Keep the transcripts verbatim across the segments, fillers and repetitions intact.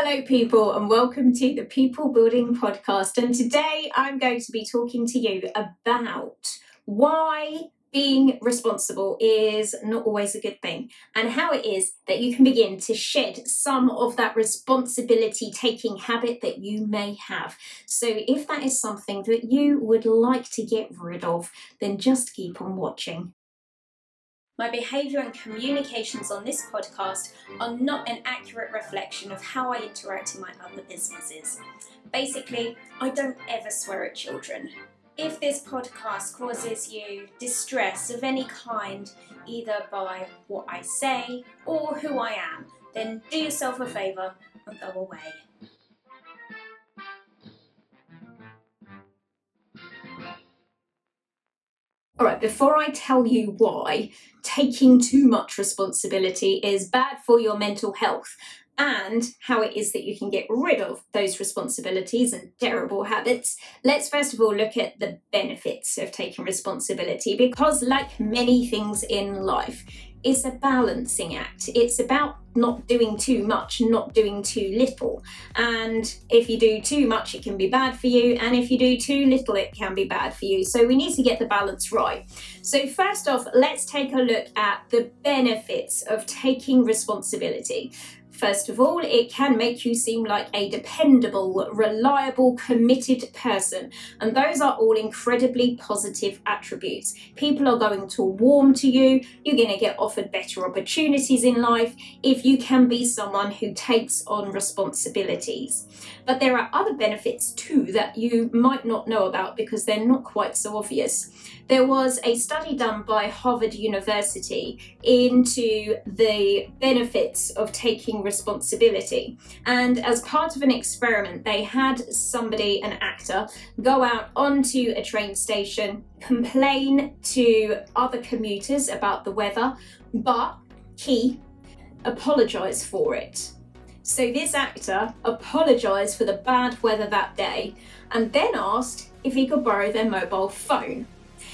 Hello people and welcome to the People Building Podcast, and today I'm going to be talking to you about why being responsible is not always a good thing and how it is that you can begin to shed some of that responsibility taking habit that you may have. So if that is something that you would like to get rid of, then just keep on watching. My behaviour and communications on this podcast are not an accurate reflection of how I interact in my other businesses. Basically, I don't ever swear at children. If this podcast causes you distress of any kind, either by what I say or who I am, then do yourself a favour and go away. All right, before I tell you why taking too much responsibility is bad for your mental health and how it is that you can get rid of those responsibilities and terrible habits, let's first of all look at the benefits of taking responsibility, because like many things in life, it's a balancing act. It's about not doing too much, not doing too little. And if you do too much, it can be bad for you. And if you do too little, it can be bad for you. So we need to get the balance right. So first off, let's take a look at the benefits of taking responsibility. First of all, it can make you seem like a dependable, reliable, committed person. And those are all incredibly positive attributes. People are going to warm to you. You're going to get offered better opportunities in life if you can be someone who takes on responsibilities. But there are other benefits too that you might not know about because they're not quite so obvious. There was a study done by Harvard University into the benefits of taking responsibility. And as part of an experiment, they had somebody, an actor, go out onto a train station, complain to other commuters about the weather, but he apologise for it. So this actor apologised for the bad weather that day and then asked if he could borrow their mobile phone.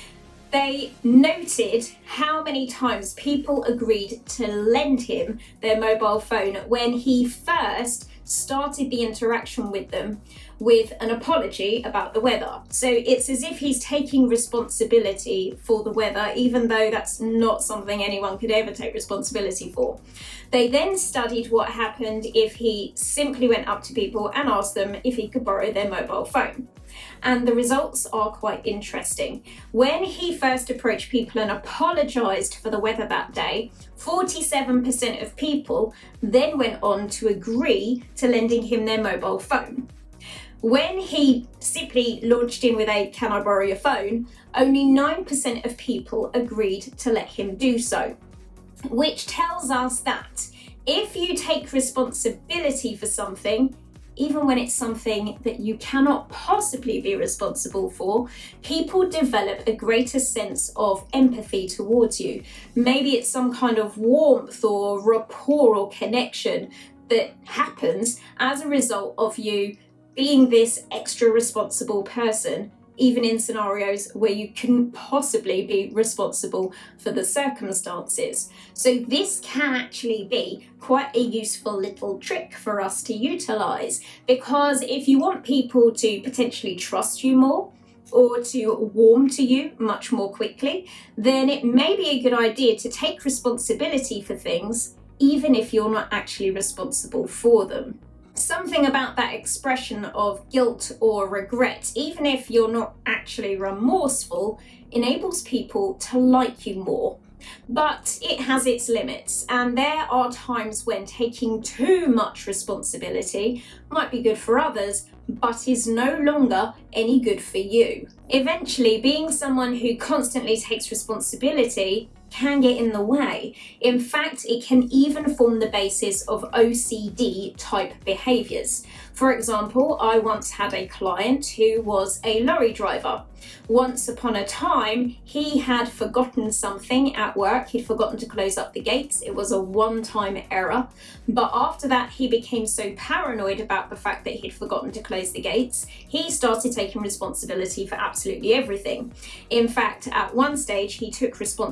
They noted how many times people agreed to lend him their mobile phone when he first started the interaction with them with an apology about the weather. So it's as if he's taking responsibility for the weather, even though that's not something anyone could ever take responsibility for. They then studied what happened if he simply went up to people and asked them if he could borrow their mobile phone. And the results are quite interesting. When he first approached people and apologised for the weather that day, forty-seven percent of people then went on to agree to lending him their mobile phone. When he simply launched in with a "can I borrow your phone?", only nine percent of people agreed to let him do so, which tells us that if you take responsibility for something, even when it's something that you cannot possibly be responsible for, people develop a greater sense of empathy towards you. Maybe it's some kind of warmth or rapport or connection that happens as a result of you being this extra responsible person, even in scenarios where you couldn't possibly be responsible for the circumstances. So this can actually be quite a useful little trick for us to utilise, because if you want people to potentially trust you more or to warm to you much more quickly, then it may be a good idea to take responsibility for things, even if you're not actually responsible for them. Something about that expression of guilt or regret, even if you're not actually remorseful, enables people to like you more. But it has its limits, and there are times when taking too much responsibility might be good for others, but is no longer any good for you. Eventually, being someone who constantly takes responsibility can get in the way. In fact, it can even form the basis of O C D type behaviours. For example, I once had a client who was a lorry driver. Once upon a time, he had forgotten something at work. He'd forgotten to close up the gates. It was a one-time error. But after that, he became so paranoid about the fact that he'd forgotten to close the gates, he started taking responsibility for absolutely everything. In fact, at one stage, he took responsibility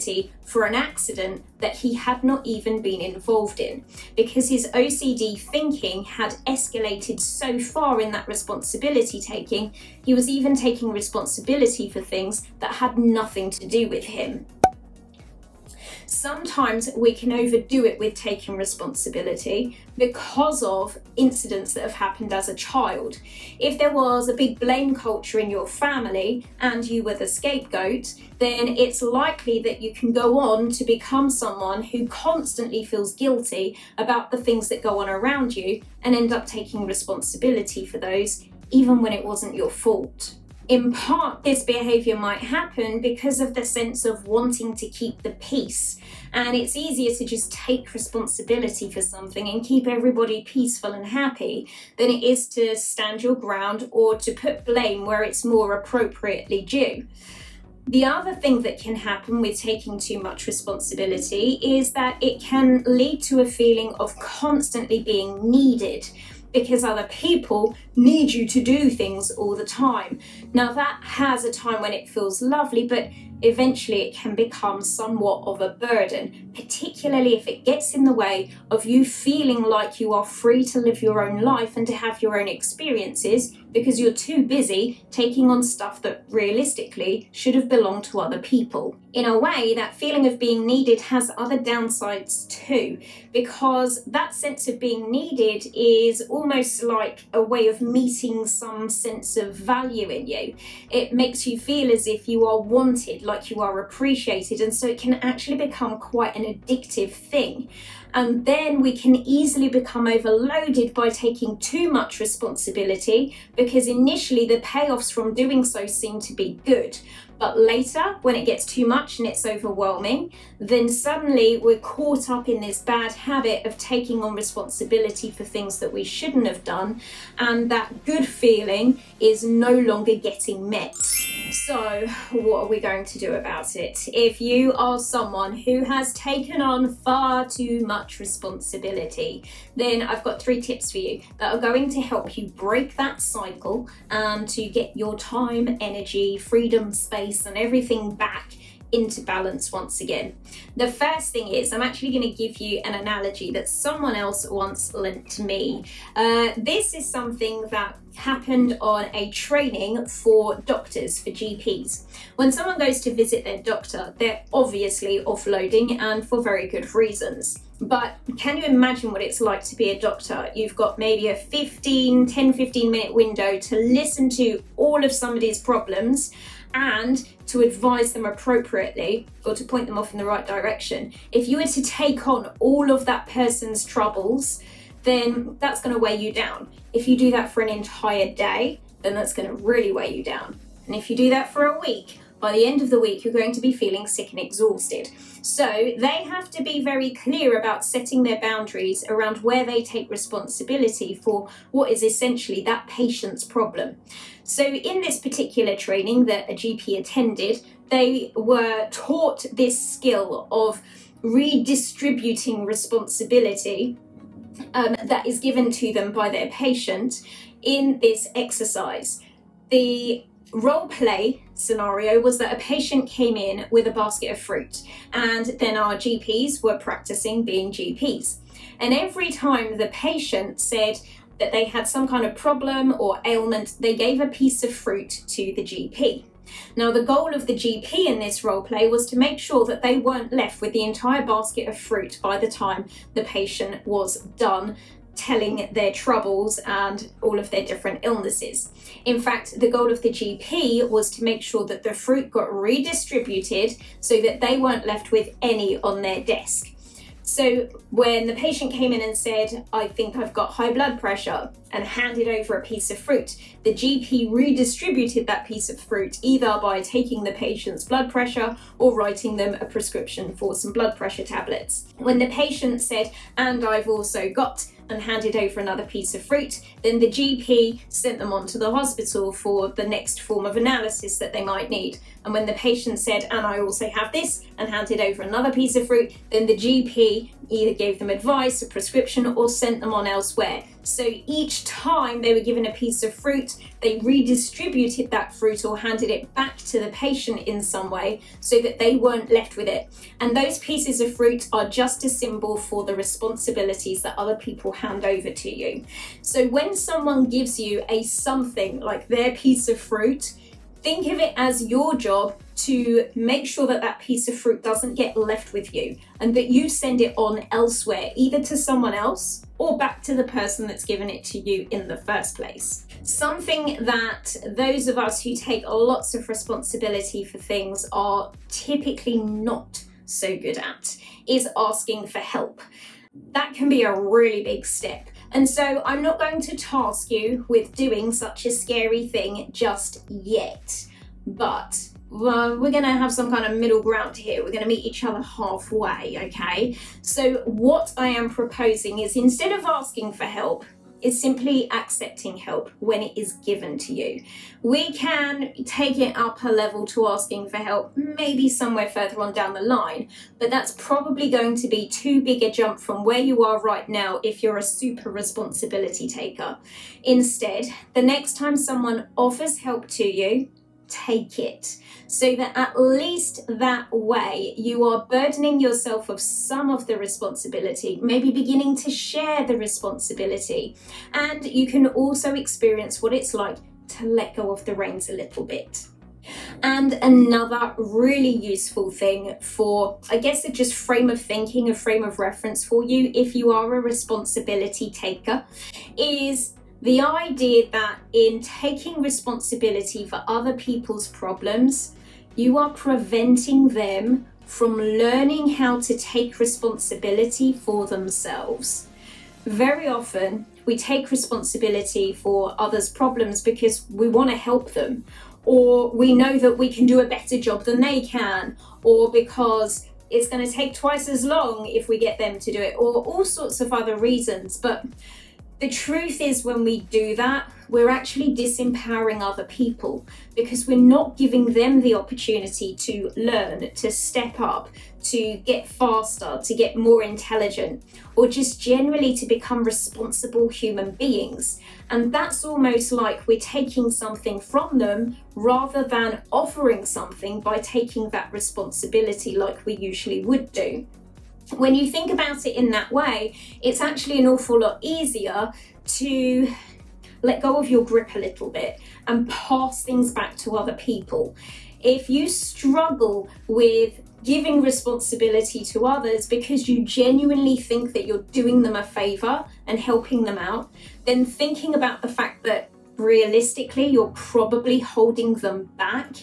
responsibility for an accident that he had not even been involved in, because his O C D thinking had escalated so far in that responsibility taking, he was even taking responsibility for things that had nothing to do with him. Sometimes we can overdo it with taking responsibility because of incidents that have happened as a child. If there was a big blame culture in your family and you were the scapegoat, then it's likely that you can go on to become someone who constantly feels guilty about the things that go on around you and end up taking responsibility for those, even when it wasn't your fault. In part, this behaviour might happen because of the sense of wanting to keep the peace, and it's easier to just take responsibility for something and keep everybody peaceful and happy than it is to stand your ground or to put blame where it's more appropriately due. The other thing that can happen with taking too much responsibility is that it can lead to a feeling of constantly being needed, because other people need you to do things all the time. Now that has a time when it feels lovely, but eventually it can become somewhat of a burden, particularly if it gets in the way of you feeling like you are free to live your own life and to have your own experiences, because you're too busy taking on stuff that realistically should have belonged to other people. In a way, that feeling of being needed has other downsides too, because that sense of being needed is almost like a way of meeting some sense of value in you. It makes you feel as if you are wanted, like you are appreciated, and so it can actually become quite an addictive thing. And then we can easily become overloaded by taking too much responsibility, because initially the payoffs from doing so seem to be good. But later, when it gets too much and it's overwhelming, then suddenly we're caught up in this bad habit of taking on responsibility for things that we shouldn't have done, and that good feeling is no longer getting met. So what are we going to do about it? If you are someone who has taken on far too much responsibility, then I've got three tips for you that are going to help you break that cycle and to get your time, energy, freedom, space, and everything back into balance once again. The first thing is, I'm actually going to give you an analogy that someone else once lent to me. Uh, this is something that happened on a training for doctors, for G Ps. When someone goes to visit their doctor, they're obviously offloading, and for very good reasons. But can you imagine what it's like to be a doctor? You've got maybe a fifteen, ten, fifteen minute window to listen to all of somebody's problems and to advise them appropriately, or to point them off in the right direction. If you were to take on all of that person's troubles, then that's going to weigh you down. If you do that for an entire day, then that's going to really weigh you down. And if you do that for a week, by the end of the week, you're going to be feeling sick and exhausted. So they have to be very clear about setting their boundaries around where they take responsibility for what is essentially that patient's problem. So in this particular training that a G P attended, they were taught this skill of redistributing responsibility um, that is given to them by their patient in this exercise. The role play scenario was that a patient came in with a basket of fruit, and then our G Ps were practicing being G Ps. And every time the patient said that they had some kind of problem or ailment, they gave a piece of fruit to the G P. Now, the goal of the G P in this role play was to make sure that they weren't left with the entire basket of fruit by the time the patient was done telling their troubles and all of their different illnesses. In fact, the goal of the G P was to make sure that the fruit got redistributed so that they weren't left with any on their desk. So when the patient came in and said, "I think I've got high blood pressure," and handed over a piece of fruit, the G P redistributed that piece of fruit either by taking the patient's blood pressure or writing them a prescription for some blood pressure tablets. When the patient said, "And I've also got," and handed over another piece of fruit, then the G P sent them on to the hospital for the next form of analysis that they might need. And when the patient said, "And I also have this," and handed over another piece of fruit, then the G P either gave them advice, a prescription, or sent them on elsewhere. So each time they were given a piece of fruit, they redistributed that fruit or handed it back to the patient in some way so that they weren't left with it. And those pieces of fruit are just a symbol for the responsibilities that other people hand over to you. So when someone gives you a something like their piece of fruit, think of it as your job to make sure that that piece of fruit doesn't get left with you and that you send it on elsewhere, either to someone else or back to the person that's given it to you in the first place. Something that those of us who take lots of responsibility for things are typically not so good at is asking for help. That can be a really big step. And so I'm not going to task you with doing such a scary thing just yet, but well, we're going to have some kind of middle ground here. We're going to meet each other halfway, okay? So what I am proposing is, instead of asking for help, is simply accepting help when it is given to you. We can take it up a level to asking for help, maybe somewhere further on down the line, but that's probably going to be too big a jump from where you are right now if you're a super responsibility taker. Instead, the next time someone offers help to you, take it, so that at least that way you are burdening yourself of some of the responsibility, maybe beginning to share the responsibility, and you can also experience what it's like to let go of the reins a little bit. And another really useful thing for, I guess, a just frame of thinking, a frame of reference for you if you are a responsibility taker, is the idea that in taking responsibility for other people's problems, you are preventing them from learning how to take responsibility for themselves. Very often, we take responsibility for others' problems because we want to help them, or we know that we can do a better job than they can, or because it's going to take twice as long if we get them to do it, or all sorts of other reasons. But the truth is, when we do that, we're actually disempowering other people because we're not giving them the opportunity to learn, to step up, to get faster, to get more intelligent, or just generally to become responsible human beings. And that's almost like we're taking something from them rather than offering something by taking that responsibility like we usually would do. When you think about it in that way, it's actually an awful lot easier to let go of your grip a little bit and pass things back to other people. If you struggle with giving responsibility to others because you genuinely think that you're doing them a favor and helping them out, then thinking about the fact that realistically you're probably holding them back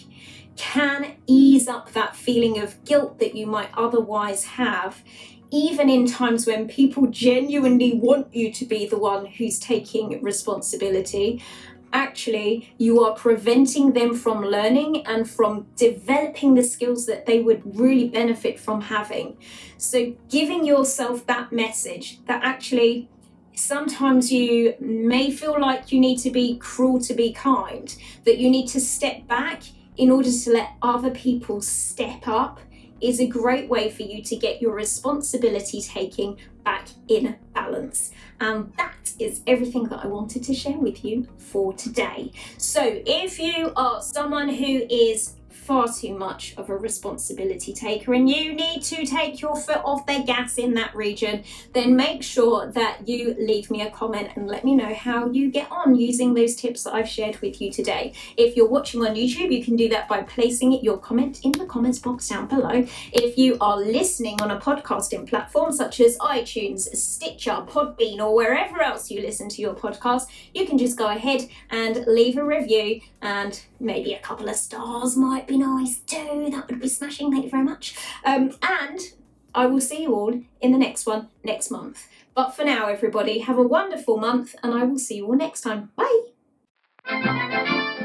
can ease up that feeling of guilt that you might otherwise have, even in times when people genuinely want you to be the one who's taking responsibility. Actually, you are preventing them from learning and from developing the skills that they would really benefit from having. So giving yourself that message that actually sometimes you may feel like you need to be cruel to be kind, that you need to step back in order to let other people step up, is a great way for you to get your responsibility taking back in balance. And that is everything that I wanted to share with you for today. So if you are someone who is far too much of a responsibility taker and you need to take your foot off the gas in that region, then make sure that you leave me a comment and let me know how you get on using those tips that I've shared with you today. If you're watching on YouTube, you can do that by placing your comment in the comments box down below. If you are listening on a podcasting platform such as iTunes, Stitcher, Podbean, or wherever else you listen to your podcast, you can just go ahead and leave a review, and maybe a couple of stars might be nice too. That would be smashing. Thank you very much. Um, and I will see you all in the next one next month. But for now, everybody, have a wonderful month, and I will see you all next time. Bye.